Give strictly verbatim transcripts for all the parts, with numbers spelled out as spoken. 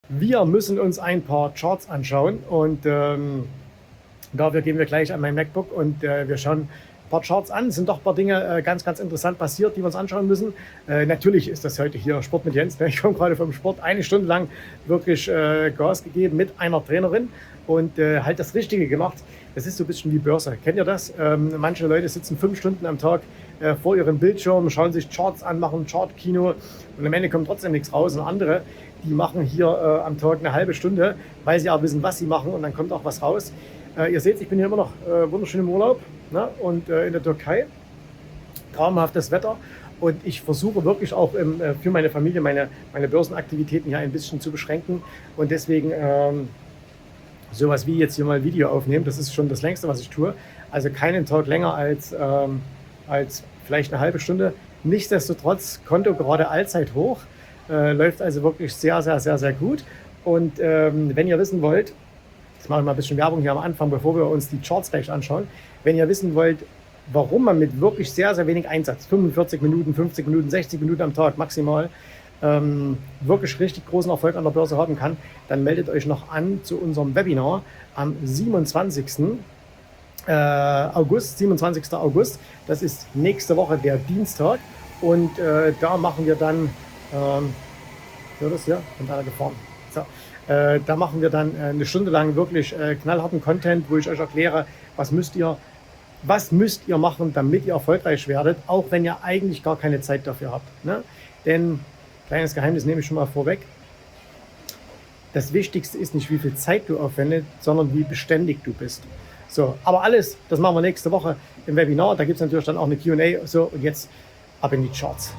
Wir müssen uns ein paar Charts anschauen und ähm, dafür gehen wir gleich an mein MacBook und äh, wir schauen ein paar Charts an. Es sind doch ein paar Dinge äh, ganz, ganz interessant passiert, die wir uns anschauen müssen. Äh, natürlich ist das heute hier Sport mit Jens. Ich komme gerade vom Sport, eine Stunde lang wirklich äh, Gas gegeben mit einer Trainerin und äh, halt das Richtige gemacht. Das ist so ein bisschen wie Börse. Kennt ihr das? Ähm, manche Leute sitzen fünf Stunden am Tag äh, vor ihrem Bildschirm, schauen sich Charts an, machen Chartkino und am Ende kommt trotzdem nichts raus. Und andere, die machen hier äh, am Tag eine halbe Stunde, weil sie auch wissen, was sie machen und dann kommt auch was raus. Äh, ihr seht, ich bin hier immer noch äh, wunderschön im Urlaub, ne? Und äh, in der Türkei. Traumhaftes Wetter. Und ich versuche wirklich auch ähm, äh, für meine Familie meine, meine Börsenaktivitäten hier ein bisschen zu beschränken. Und deswegen ähm, sowas wie jetzt hier mal Video aufnehmen, das ist schon das längste, was ich tue. Also keinen Tag länger als, ähm, als vielleicht eine halbe Stunde. Nichtsdestotrotz, Konto gerade allzeit hoch. Äh, läuft also wirklich sehr, sehr, sehr, sehr gut. Und ähm, wenn ihr wissen wollt, jetzt mache ich mal ein bisschen Werbung hier am Anfang, bevor wir uns die Charts gleich anschauen. Wenn ihr wissen wollt, warum man mit wirklich sehr, sehr wenig Einsatz, fünfundvierzig Minuten, fünfzig Minuten, sechzig Minuten am Tag maximal, ähm, wirklich richtig großen Erfolg an der Börse haben kann, dann meldet euch noch an zu unserem Webinar am siebenundzwanzigsten August, siebenundzwanzigsten August. Das ist nächste Woche der Dienstag. Und äh, da machen wir dann, ähm, hört das hier? Und da gefahren. So. Äh, da machen wir dann äh, eine Stunde lang wirklich äh, knallharten Content, wo ich euch erkläre, was müsst ihr, was müsst ihr machen, damit ihr erfolgreich werdet, auch wenn ihr eigentlich gar keine Zeit dafür habt. Ne? Denn, kleines Geheimnis nehme ich schon mal vorweg, das Wichtigste ist nicht, wie viel Zeit du aufwendest, sondern wie beständig du bist. So, aber alles, das machen wir nächste Woche im Webinar. Da gibt es natürlich dann auch eine Q und A. So, und jetzt ab in die Charts.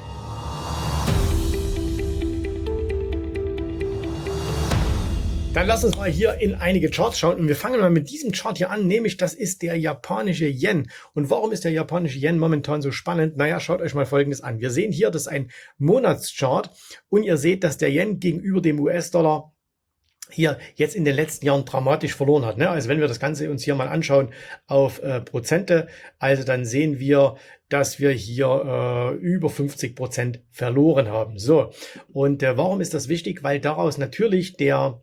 Dann lass uns mal hier in einige Charts schauen und wir fangen mal mit diesem Chart hier an, nämlich das ist der japanische Yen. Und warum ist der japanische Yen momentan so spannend? Naja, schaut euch mal Folgendes an. Wir sehen hier, das ist ein Monatschart und ihr seht, dass der Yen gegenüber dem U S-Dollar hier jetzt in den letzten Jahren dramatisch verloren hat. Ne? Also wenn wir das Ganze uns hier mal anschauen auf äh, Prozente, also dann sehen wir, dass wir hier äh, über fünfzig Prozent verloren haben. So, und äh, warum ist das wichtig? Weil daraus natürlich der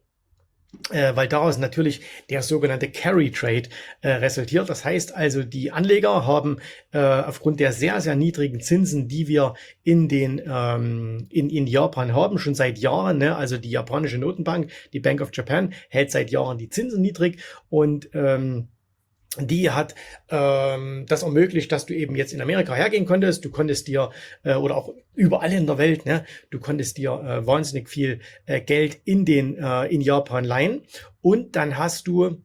Äh, weil daraus natürlich der sogenannte Carry Trade äh, resultiert. Das heißt also, die Anleger haben äh, aufgrund der sehr, sehr niedrigen Zinsen, die wir in den ähm, in, in Japan haben, schon seit Jahren, ne? Also die japanische Notenbank, die Bank of Japan, hält seit Jahren die Zinsen niedrig und ähm, die hat ähm, das ermöglicht, dass du eben jetzt in Amerika hergehen konntest. Du konntest dir, äh, oder auch überall in der Welt, ne, du konntest dir äh, wahnsinnig viel äh, Geld in den äh, in Japan leihen. Und dann hast du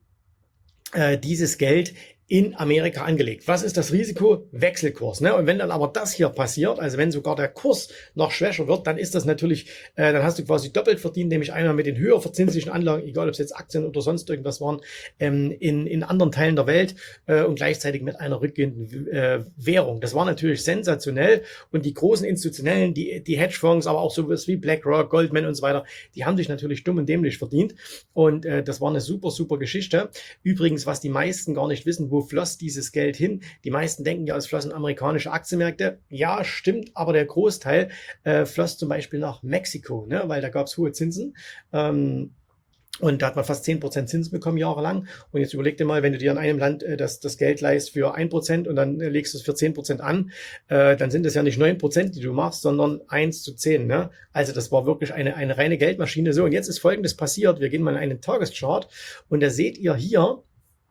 äh, dieses Geld in Amerika angelegt. Was ist das Risiko? Wechselkurs. Ne? Und wenn dann aber das hier passiert, also wenn sogar der Kurs noch schwächer wird, dann ist das natürlich, äh, dann hast du quasi doppelt verdient, nämlich einmal mit den höher verzinslichen Anlagen, egal ob es jetzt Aktien oder sonst irgendwas waren, ähm, in, in anderen Teilen der Welt äh, und gleichzeitig mit einer rückgehenden äh, Währung. Das war natürlich sensationell und die großen Institutionellen, die, die Hedgefonds, aber auch sowas wie BlackRock, Goldman und so weiter, die haben sich natürlich dumm und dämlich verdient und äh, das war eine super, super Geschichte. Übrigens, was die meisten gar nicht wissen, wo floss dieses Geld hin? Die meisten denken ja, es flossen amerikanische Aktienmärkte. Ja, stimmt, aber der Großteil äh, floss zum Beispiel nach Mexiko, ne? Weil da gab es hohe Zinsen. Ähm, Und da hat man fast zehn Prozent Zinsen bekommen jahrelang. Und jetzt überleg dir mal, wenn du dir in einem Land äh, das, das Geld leihst für ein Prozent und dann äh, legst du es für zehn Prozent an, äh, dann sind das ja nicht neun Prozent, die du machst, sondern eins zu zehn. Ne? Also das war wirklich eine, eine reine Geldmaschine. So, und jetzt ist Folgendes passiert. Wir gehen mal in einen Tageschart und da seht ihr hier,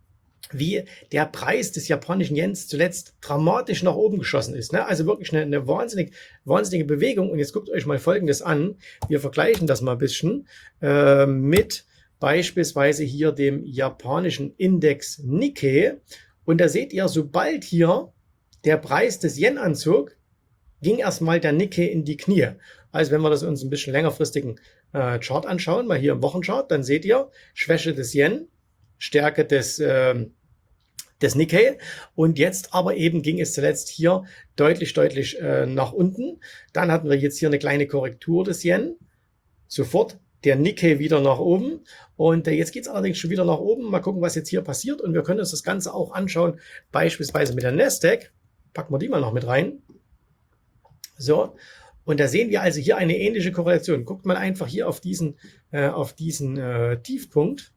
wie der Preis des japanischen Yens zuletzt dramatisch nach oben geschossen ist. Ne? Also wirklich eine, eine wahnsinnig, wahnsinnige Bewegung. Und jetzt guckt euch mal Folgendes an. Wir vergleichen das mal ein bisschen äh, mit beispielsweise hier dem japanischen Index Nikkei. Und da seht ihr, sobald hier der Preis des Yen anzog, ging erstmal der Nikkei in die Knie. Also wenn wir das uns ein bisschen längerfristigen äh, Chart anschauen, mal hier im Wochenchart, dann seht ihr Schwäche des Yen, Stärke des äh, des Nikkei und jetzt aber eben ging es zuletzt hier deutlich, deutlich äh, nach unten. Dann hatten wir jetzt hier eine kleine Korrektur des Yen, sofort der Nikkei wieder nach oben und äh, jetzt geht es allerdings schon wieder nach oben. Mal gucken, was jetzt hier passiert und wir können uns das Ganze auch anschauen, beispielsweise mit der Nasdaq. Packen wir die mal noch mit rein. So, Und da sehen wir also hier eine ähnliche Korrelation. Guckt mal einfach hier auf diesen, äh, auf diesen äh, Tiefpunkt.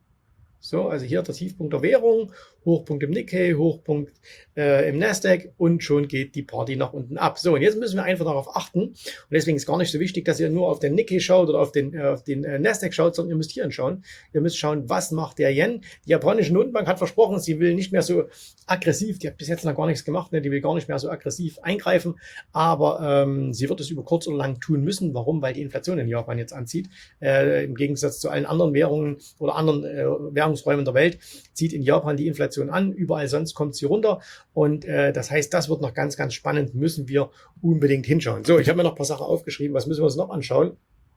So, also hier der Tiefpunkt der Währung, Hochpunkt im Nikkei, Hochpunkt äh, im Nasdaq und schon geht die Party nach unten ab. So, und jetzt müssen wir einfach darauf achten. Und deswegen ist gar nicht so wichtig, dass ihr nur auf den Nikkei schaut oder auf den, äh, auf den äh, Nasdaq schaut, sondern ihr müsst hier hinschauen. Ihr müsst schauen, was macht der Yen. Die japanische Notenbank hat versprochen, sie will nicht mehr so aggressiv, die hat bis jetzt noch gar nichts gemacht, ne? Die will gar nicht mehr so aggressiv eingreifen, aber ähm, sie wird es über kurz oder lang tun müssen. Warum? Weil die Inflation in Japan jetzt anzieht. Äh, im Gegensatz zu allen anderen Währungen oder anderen äh, Währungsräumen der Welt zieht in Japan die Inflation an. Überall sonst kommt sie runter. Und äh, das heißt, das wird noch ganz, ganz spannend. Müssen wir unbedingt hinschauen. So, ich habe mir noch ein paar Sachen aufgeschrieben. Was müssen wir uns noch anschauen?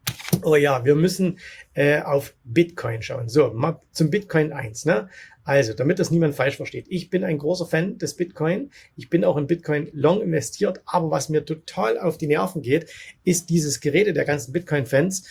Oh ja, wir müssen äh, auf Bitcoin schauen. So, mal zum Bitcoin eins. Ne? Also, damit das niemand falsch versteht. Ich bin ein großer Fan des Bitcoin. Ich bin auch in Bitcoin long investiert. Aber was mir total auf die Nerven geht, ist dieses Gerede der ganzen Bitcoin-Fans,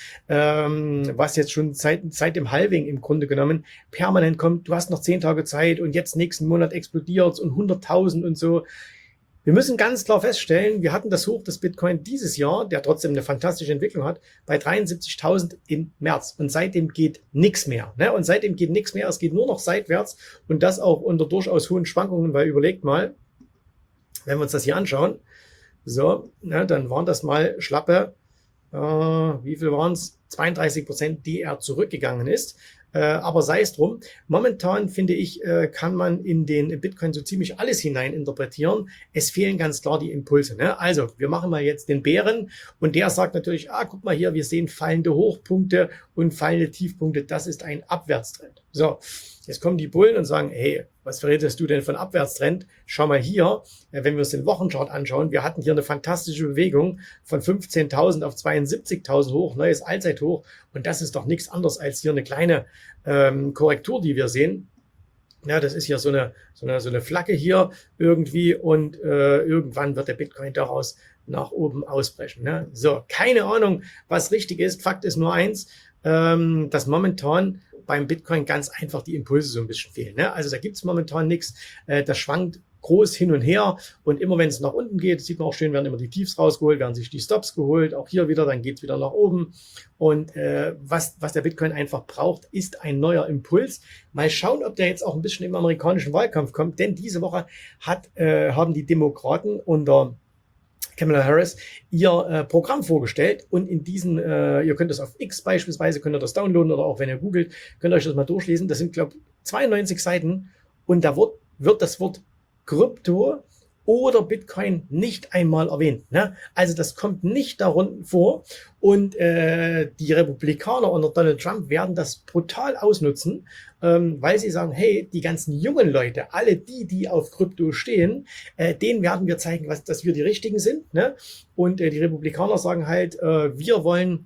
ähm, was jetzt schon seit, seit dem Halving im Grunde genommen permanent kommt. Du hast noch zehn Tage Zeit und jetzt nächsten Monat explodiert und hunderttausend und so. Wir müssen ganz klar feststellen, wir hatten das Hoch des Bitcoin dieses Jahr, der trotzdem eine fantastische Entwicklung hat, bei dreiundsiebzigtausend im März. Und seitdem geht nichts mehr. Ne? Und seitdem geht nichts mehr. Es geht nur noch seitwärts und das auch unter durchaus hohen Schwankungen, weil überlegt mal, wenn wir uns das hier anschauen, so, ne, dann waren das mal schlappe, äh, wie viel waren es? zweiunddreißig Prozent, die er zurückgegangen ist. Äh, aber sei es drum. Momentan, finde ich, äh, kann man in den Bitcoin so ziemlich alles hinein interpretieren. Es fehlen ganz klar die Impulse. Ne? Also, wir machen mal jetzt den Bären und der sagt natürlich, ah, guck mal hier, wir sehen fallende Hochpunkte und fallende Tiefpunkte. Das ist ein Abwärtstrend. So, jetzt kommen die Bullen und sagen, hey, was redest du denn von Abwärtstrend? Schau mal hier, äh, wenn wir uns den Wochenchart anschauen, wir hatten hier eine fantastische Bewegung von fünfzehntausend auf zweiundsiebzigtausend hoch, neues Allzeithoch. Und das ist doch nichts anderes als hier eine kleine ähm, Korrektur, die wir sehen. Ja, das ist ja so eine, so eine, so eine Flagge hier irgendwie und äh, irgendwann wird der Bitcoin daraus nach oben ausbrechen. Ne? So, keine Ahnung, was richtig ist. Fakt ist nur eins, ähm, dass momentan beim Bitcoin ganz einfach die Impulse so ein bisschen fehlen. Ne? Also da gibt's momentan nichts. Äh, das schwankt groß hin und her und immer wenn es nach unten geht, sieht man auch schön, werden immer die Tiefs rausgeholt, werden sich die Stops geholt, auch hier wieder, dann geht's wieder nach oben und äh, was, was der Bitcoin einfach braucht, ist ein neuer Impuls. Mal schauen, ob der jetzt auch ein bisschen im amerikanischen Wahlkampf kommt, denn diese Woche hat, äh, haben die Demokraten unter Kamala Harris ihr äh, Programm vorgestellt und in diesen, äh, ihr könnt das auf X beispielsweise, könnt ihr das downloaden oder auch wenn ihr googelt, könnt ihr euch das mal durchlesen. Das sind, glaube ich, zweiundneunzig Seiten und da wird, wird das Wort Krypto oder Bitcoin nicht einmal erwähnt. Ne? Also das kommt nicht darunter vor und äh, die Republikaner unter Donald Trump werden das brutal ausnutzen, ähm, weil sie sagen, hey, die ganzen jungen Leute, alle die, die auf Krypto stehen, äh, denen werden wir zeigen, was, dass wir die Richtigen sind. Ne? Und äh, die Republikaner sagen halt, äh, wir wollen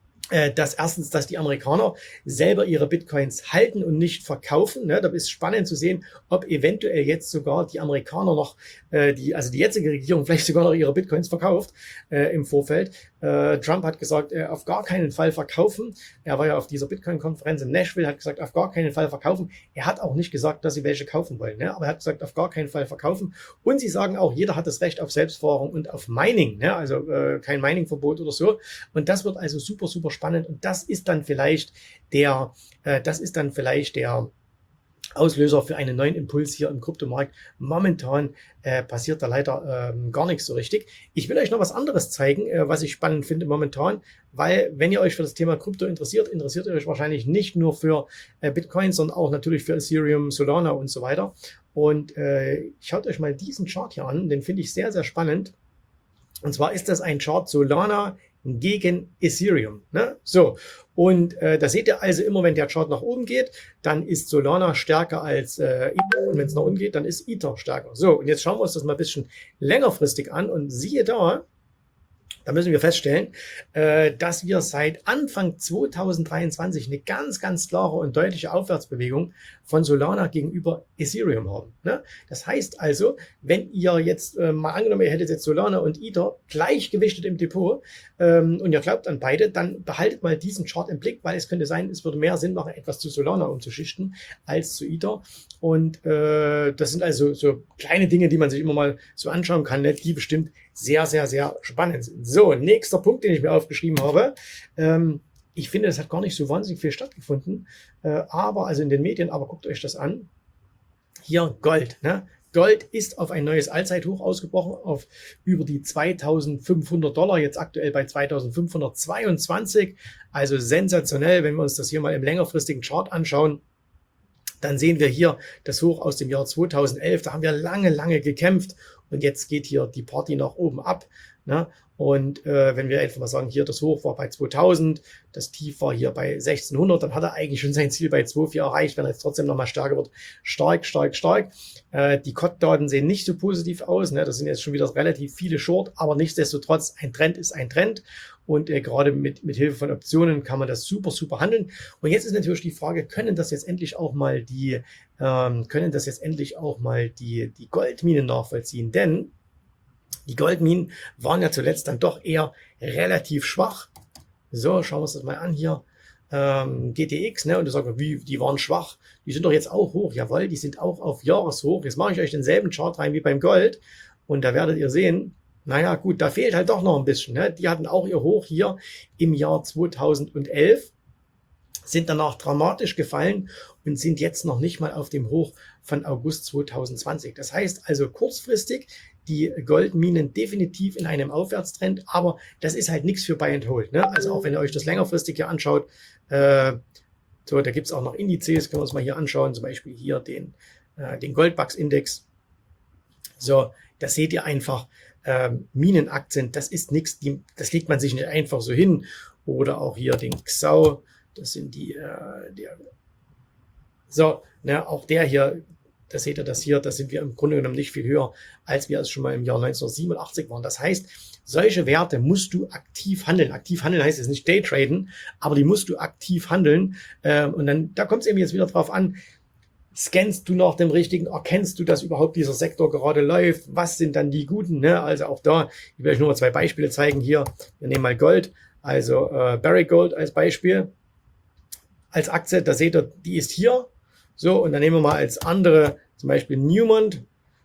dass erstens, dass die Amerikaner selber ihre Bitcoins halten und nicht verkaufen. Ne? Da ist spannend zu sehen, ob eventuell jetzt sogar die Amerikaner noch, äh, die, also die jetzige Regierung vielleicht sogar noch ihre Bitcoins verkauft äh, im Vorfeld. Äh, Trump hat gesagt, äh, auf gar keinen Fall verkaufen. Er war ja auf dieser Bitcoin-Konferenz in Nashville, hat gesagt, auf gar keinen Fall verkaufen. Er hat auch nicht gesagt, dass sie welche kaufen wollen, ne? Aber er hat gesagt, auf gar keinen Fall verkaufen. Und sie sagen auch, jeder hat das Recht auf Selbstverwahrung und auf Mining, ne? Also äh, kein Mining-Verbot oder so. Und das wird also super, super spannend. Und das ist dann vielleicht der, äh, das ist dann vielleicht der Auslöser für einen neuen Impuls hier im Kryptomarkt. Momentan äh, passiert da leider ähm, gar nichts so richtig. Ich will euch noch was anderes zeigen, äh, was ich spannend finde momentan, weil wenn ihr euch für das Thema Krypto interessiert, interessiert ihr euch wahrscheinlich nicht nur für äh, Bitcoin, sondern auch natürlich für Ethereum, Solana und so weiter. Und äh, schaut euch mal diesen Chart hier an, den finde ich sehr, sehr spannend. Und zwar ist das ein Chart Solana gegen Ethereum. Ne? So, und äh, da seht ihr also immer, wenn der Chart nach oben geht, dann ist Solana stärker als äh, Ether und wenn es nach unten geht, dann ist Ether stärker. So, und jetzt schauen wir uns das mal ein bisschen längerfristig an und siehe da, da müssen wir feststellen, äh, dass wir seit Anfang zweitausenddreiundzwanzig eine ganz, ganz klare und deutliche Aufwärtsbewegung von Solana gegenüber Ethereum haben. Ne? Das heißt also, wenn ihr jetzt äh, mal angenommen, ihr hättet jetzt Solana und Ether gleichgewichtet im Depot ähm, und ihr glaubt an beide, dann behaltet mal diesen Chart im Blick, weil es könnte sein, es würde mehr Sinn machen, etwas zu Solana umzuschichten als zu Ether. Und äh, das sind also so kleine Dinge, die man sich immer mal so anschauen kann, ne? Die bestimmt sehr, sehr, sehr spannend sind. So, nächster Punkt, den ich mir aufgeschrieben habe. Ähm, ich finde, das hat gar nicht so wahnsinnig viel stattgefunden, äh, aber also in den Medien, aber guckt euch das an. Hier Gold, ne? Gold ist auf ein neues Allzeithoch ausgebrochen, auf über die zweitausendfünfhundert Dollar, jetzt aktuell bei zweitausendfünfhundertzweiundzwanzig. Also sensationell, wenn wir uns das hier mal im längerfristigen Chart anschauen. Dann sehen wir hier das Hoch aus dem Jahr zweitausendelf. Da haben wir lange, lange gekämpft und jetzt geht hier die Party nach oben ab. Ne? Und äh, wenn wir einfach mal sagen, hier das Hoch war bei zweitausend, das Tief war hier bei sechzehnhundert, dann hat er eigentlich schon sein Ziel bei zwei Komma vier erreicht, wenn er jetzt trotzdem nochmal stärker wird. Stark, stark, stark. Äh, die C O T-Daten sehen nicht so positiv aus. Ne? Das sind jetzt schon wieder relativ viele Short, aber nichtsdestotrotz, ein Trend ist ein Trend. Und äh, gerade mit, mit Hilfe von Optionen kann man das super, super handeln. Und jetzt ist natürlich die Frage, können das jetzt endlich auch mal die, ähm, können das jetzt endlich auch mal die, die Goldminen nachvollziehen? Denn die Goldminen waren ja zuletzt dann doch eher relativ schwach. So, schauen wir uns das mal an hier. Ähm, G T X, ne? Und du sagst, wie, die waren schwach. Die sind doch jetzt auch hoch. Jawohl, die sind auch auf Jahreshoch. Jetzt mache ich euch denselben Chart rein wie beim Gold. Und da werdet ihr sehen, naja, gut, da fehlt halt doch noch ein bisschen. Ne? Die hatten auch ihr Hoch hier im Jahr zweitausendelf, sind danach dramatisch gefallen und sind jetzt noch nicht mal auf dem Hoch von August zweitausendzwanzig. Das heißt also kurzfristig die Goldminen definitiv in einem Aufwärtstrend, aber das ist halt nichts für Buy and Hold. Ne? Also auch wenn ihr euch das längerfristig hier anschaut, äh, so, da gibt es auch noch Indizes, können wir uns mal hier anschauen, zum Beispiel hier den, äh, den Goldbugs-Index. So, das seht ihr einfach. Ähm, Minenaktien, das ist nichts, das legt man sich nicht einfach so hin. Oder auch hier den X A U, das sind die, äh, der, so, ne, auch der hier, da seht ihr das hier, da sind wir im Grunde genommen nicht viel höher, als wir es schon mal im Jahr neunzehnhundertsiebenundachtzig waren. Das heißt, solche Werte musst du aktiv handeln. Aktiv handeln heißt jetzt nicht Daytraden, aber die musst du aktiv handeln. Ähm, und dann, da kommt es eben jetzt wieder drauf an, scannst du nach dem richtigen, erkennst du, dass überhaupt dieser Sektor gerade läuft? Was sind dann die guten? Ne? Also auch da, ich will euch nur mal zwei Beispiele zeigen hier. Wir nehmen mal Gold, also äh, Barrick Gold als Beispiel, als Aktie, da seht ihr, die ist hier. So, und dann nehmen wir mal als andere zum Beispiel Newmont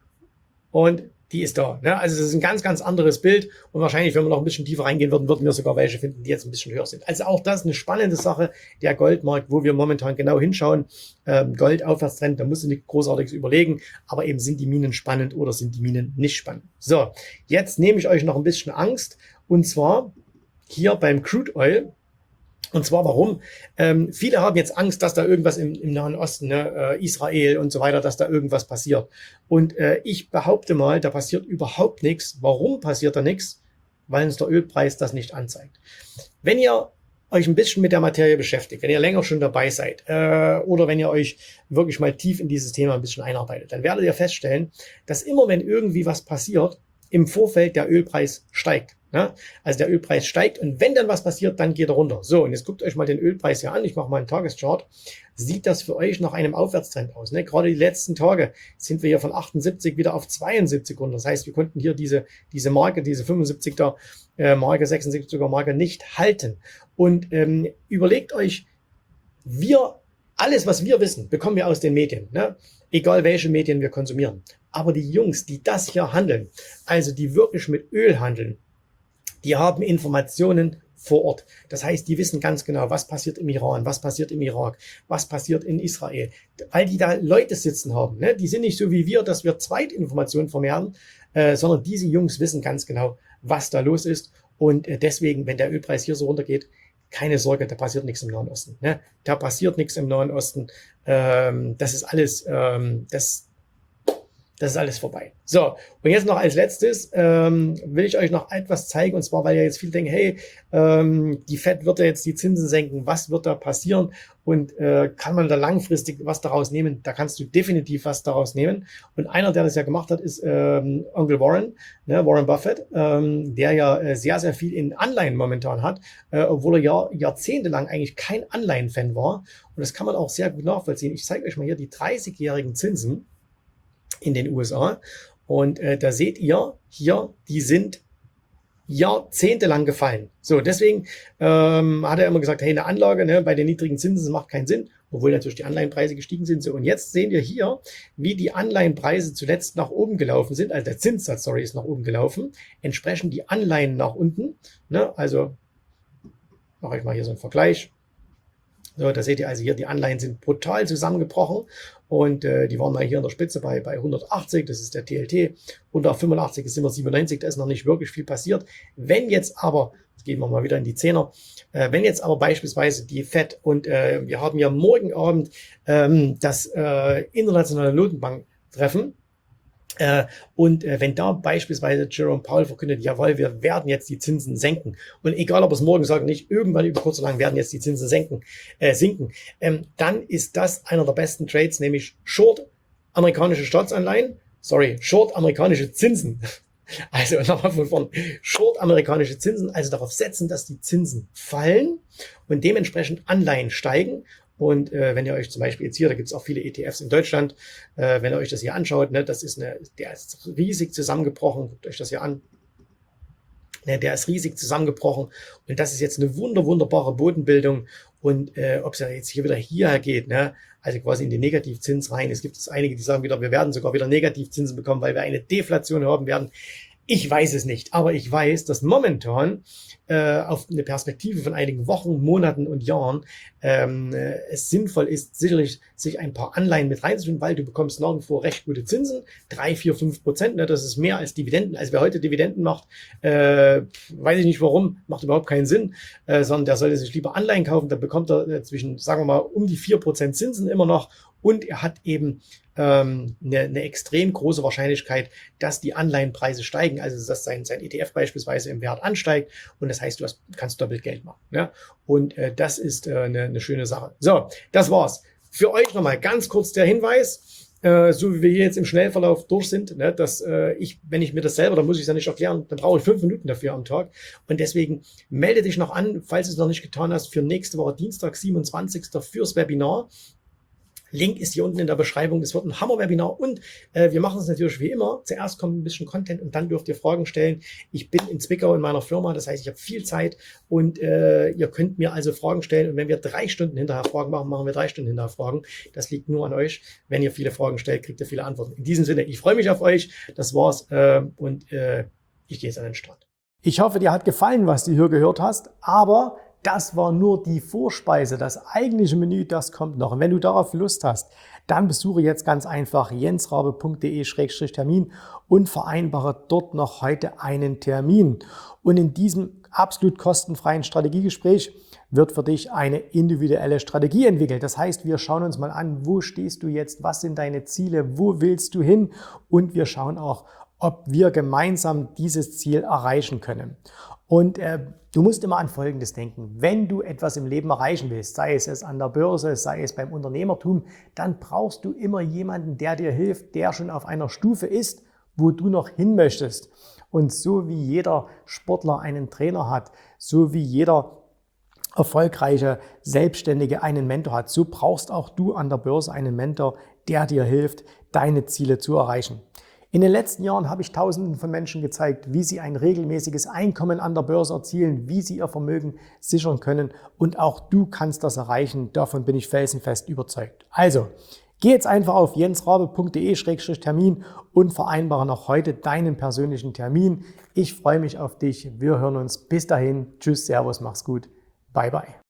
und die ist da. Ne? Also das ist ein ganz, ganz anderes Bild und wahrscheinlich, wenn wir noch ein bisschen tiefer reingehen würden, würden wir sogar welche finden, die jetzt ein bisschen höher sind. Also auch das eine spannende Sache, der Goldmarkt, wo wir momentan genau hinschauen. Ähm, Gold, Aufwärtstrend, da musst du nichts Großartiges überlegen, aber eben sind die Minen spannend oder sind die Minen nicht spannend. So, jetzt nehme ich euch noch ein bisschen Angst und zwar hier beim Crude Oil. Und zwar warum? Ähm, viele haben jetzt Angst, dass da irgendwas im, im Nahen Osten, ne, äh, Israel und so weiter, dass da irgendwas passiert. Und äh, ich behaupte mal, da passiert überhaupt nichts. Warum passiert da nichts? Weil uns der Ölpreis das nicht anzeigt. Wenn ihr euch ein bisschen mit der Materie beschäftigt, wenn ihr länger schon dabei seid äh, oder wenn ihr euch wirklich mal tief in dieses Thema ein bisschen einarbeitet, dann werdet ihr feststellen, dass immer wenn irgendwie was passiert, im Vorfeld der Ölpreis steigt. Ne? Also der Ölpreis steigt und wenn dann was passiert, dann geht er runter. So, und jetzt guckt euch mal den Ölpreis hier an. Ich mache mal einen Tageschart. Sieht das für euch nach einem Aufwärtstrend aus? Ne? Gerade die letzten Tage sind wir hier von achtundsiebzig wieder auf zweiundsiebzig runter. Das heißt, wir konnten hier diese, diese Marke, diese fünfundsiebziger äh, Marke, sechsundsiebziger Marke nicht halten. Und ähm, überlegt euch, wir, alles, was wir wissen, bekommen wir aus den Medien. Ne? Egal welche Medien wir konsumieren. Aber die Jungs, die das hier handeln, also die wirklich mit Öl handeln, die haben Informationen vor Ort. Das heißt, die wissen ganz genau, was passiert im Iran, was passiert im Irak, was passiert in Israel. Weil die da Leute sitzen haben. Ne? Die sind nicht so wie wir, dass wir Zweitinformationen vermehren, äh, sondern diese Jungs wissen ganz genau, was da los ist. Und äh, deswegen, wenn der Ölpreis hier so runtergeht, keine Sorge, da passiert nichts im Nahen Osten. Ne? Da passiert nichts im Nahen Osten. Ähm, das ist alles, ähm, das Das ist alles vorbei. So, und jetzt noch als letztes ähm, will ich euch noch etwas zeigen. Und zwar, weil ja jetzt viele denken, hey, ähm, die Fed wird ja jetzt die Zinsen senken. Was wird da passieren? Und äh, kann man da langfristig was daraus nehmen? Da kannst du definitiv was daraus nehmen. Und einer, der das ja gemacht hat, ist ähm, Onkel Warren, ne, Warren Buffett, ähm, der ja äh, sehr, sehr viel in Anleihen momentan hat, äh, obwohl er ja jahrzehntelang eigentlich kein Anleihen-Fan war. Und das kann man auch sehr gut nachvollziehen. Ich zeige euch mal hier die dreißigjährigen Zinsen in den U S A und äh, da seht ihr hier, die sind jahrzehntelang gefallen. So, deswegen ähm, hat er immer gesagt, hey, eine Anlage, ne, bei den niedrigen Zinsen macht keinen Sinn, obwohl natürlich die Anleihenpreise gestiegen sind. So, und jetzt sehen wir hier, wie die Anleihenpreise zuletzt nach oben gelaufen sind. Also der Zinssatz, sorry, ist nach oben gelaufen. Entsprechend die Anleihen nach unten. Ne, also mache ich mal hier so einen Vergleich. So, da seht ihr also hier, die Anleihen sind brutal zusammengebrochen und äh, die waren mal hier in der Spitze bei, bei hundertachtzig, das ist der T L T, unter fünfundachtzig ist immer siebenundneunzig, da ist noch nicht wirklich viel passiert. Wenn jetzt aber, jetzt gehen wir mal wieder in die Zehner, äh, wenn jetzt aber beispielsweise die Fed und äh, wir haben ja morgen Abend ähm, das äh, internationale Notenbanktreffen, Äh, und äh, wenn da beispielsweise Jerome Powell verkündet, jawohl, wir werden jetzt die Zinsen senken, und egal ob es morgen sagt oder nicht, irgendwann über kurz oder lang werden jetzt die Zinsen senken, äh, sinken, ähm, dann ist das einer der besten Trades, nämlich Short amerikanische Staatsanleihen, sorry, Short amerikanische Zinsen. Also nochmal von vorn, Short amerikanische Zinsen, also darauf setzen, dass die Zinsen fallen und dementsprechend Anleihen steigen. Und äh, wenn ihr euch zum Beispiel jetzt hier, da gibt es auch viele E T Fs in Deutschland, äh, wenn ihr euch das hier anschaut, ne, das ist eine, der ist riesig zusammengebrochen, guckt euch das hier an, ne, der ist riesig zusammengebrochen und das ist jetzt eine wunder, wunderbare Bodenbildung. Und äh, ob es ja jetzt hier wieder hierher geht, ne, also quasi in den Negativzins rein, es gibt es einige, die sagen wieder, wir werden sogar wieder Negativzinsen bekommen, weil wir eine Deflation haben werden. Ich weiß es nicht, aber ich weiß, dass momentan äh, auf eine Perspektive von einigen Wochen, Monaten und Jahren ähm, äh, es sinnvoll ist, sicherlich sich ein paar Anleihen mit reinzutun, weil du bekommst nach wie vor recht gute Zinsen, drei, vier, fünf Prozent, ne, das ist mehr als Dividenden. Also wer heute Dividenden macht, äh, weiß ich nicht warum, macht überhaupt keinen Sinn, äh, sondern der sollte sich lieber Anleihen kaufen, da bekommt er äh, zwischen, sagen wir mal, um die vier Prozent Zinsen immer noch. Und er hat eben ähm, eine, eine extrem große Wahrscheinlichkeit, dass die Anleihenpreise steigen, also dass sein, sein E T F beispielsweise im Wert ansteigt. Und das heißt, du hast, kannst doppelt Geld machen. Ja? Und äh, das ist äh, eine, eine schöne Sache. So, das war's. Für euch nochmal ganz kurz der Hinweis, äh, so wie wir hier jetzt im Schnellverlauf durch sind, ne, dass äh, ich, wenn ich mir das selber, dann muss ich es ja nicht erklären, dann brauche ich fünf Minuten dafür am Tag. Und deswegen melde dich noch an, falls du es noch nicht getan hast, für nächste Woche Dienstag, siebenundzwanzigsten fürs Webinar. Link ist hier unten in der Beschreibung. Es wird ein Hammer-Webinar und äh, wir machen es natürlich wie immer. Zuerst kommt ein bisschen Content und dann dürft ihr Fragen stellen. Ich bin in Zwickau in meiner Firma, das heißt, ich habe viel Zeit und äh, ihr könnt mir also Fragen stellen. Und wenn wir drei Stunden hinterher Fragen machen, machen wir drei Stunden hinterher Fragen. Das liegt nur an euch. Wenn ihr viele Fragen stellt, kriegt ihr viele Antworten. In diesem Sinne, ich freue mich auf euch. Das war's äh, und äh, ich gehe jetzt an den Start. Ich hoffe, dir hat gefallen, was du hier gehört hast, aber das war nur die Vorspeise, das eigentliche Menü, das kommt noch. Und wenn du darauf Lust hast, dann besuche jetzt ganz einfach jensrabe punkt de Schrägstrich Termin und vereinbare dort noch heute einen Termin. Und in diesem absolut kostenfreien Strategiegespräch wird für dich eine individuelle Strategie entwickelt. Das heißt, wir schauen uns mal an, wo stehst du jetzt, was sind deine Ziele, wo willst du hin, und wir schauen auch, ob wir gemeinsam dieses Ziel erreichen können. Und äh, du musst immer an Folgendes denken: Wenn du etwas im Leben erreichen willst, sei es es an der Börse, sei es beim Unternehmertum, dann brauchst du immer jemanden, der dir hilft, der schon auf einer Stufe ist, wo du noch hin möchtest. Und so wie jeder Sportler einen Trainer hat, so wie jeder erfolgreiche Selbstständige einen Mentor hat, so brauchst auch du an der Börse einen Mentor, der dir hilft, deine Ziele zu erreichen. In den letzten Jahren habe ich Tausenden von Menschen gezeigt, wie sie ein regelmäßiges Einkommen an der Börse erzielen, wie sie ihr Vermögen sichern können, und auch du kannst das erreichen. Davon bin ich felsenfest überzeugt. Also, geh jetzt einfach auf jensrabe punkt de Schrägstrich Termin und vereinbare noch heute deinen persönlichen Termin. Ich freue mich auf dich. Wir hören uns. Bis dahin. Tschüss, Servus, mach's gut. Bye, bye.